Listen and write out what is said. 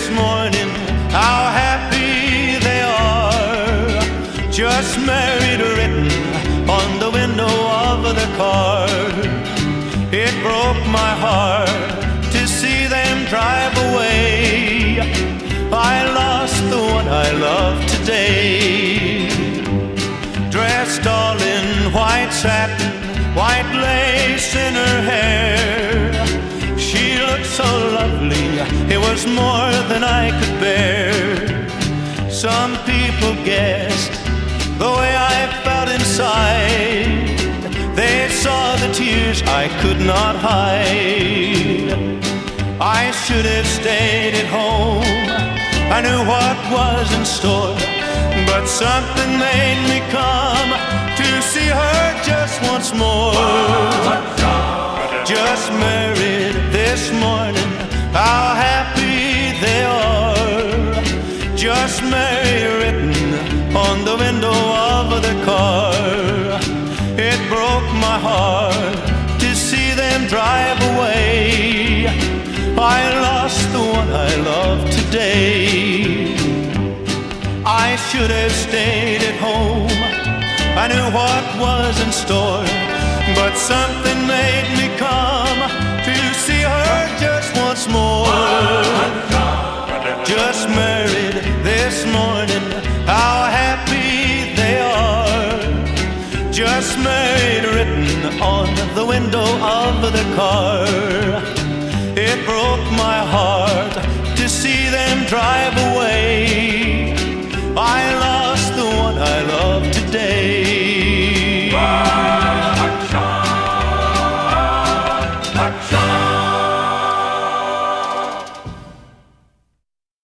morning how happy they are. Just married written on the window of the car. It broke my heart to see them drive away. I lost the one I love today. Dressed all in white satin, white lace in her hair. She looked so lovely, it was more than I could bear. Some people guessed the way I felt inside. They saw the tears I could not hide. I should have stayed at home, I knew what was in store, but something made me come to see her just once more. Just married this morning, how happy they are. Just married written on the window of the car. It broke my heart to see them drive away. I lost the one I love today. I should have stayed at home, I knew what was in store, but something made me come to see her just once more. Just married this morning, how happy they are. Just married written on the window of the car.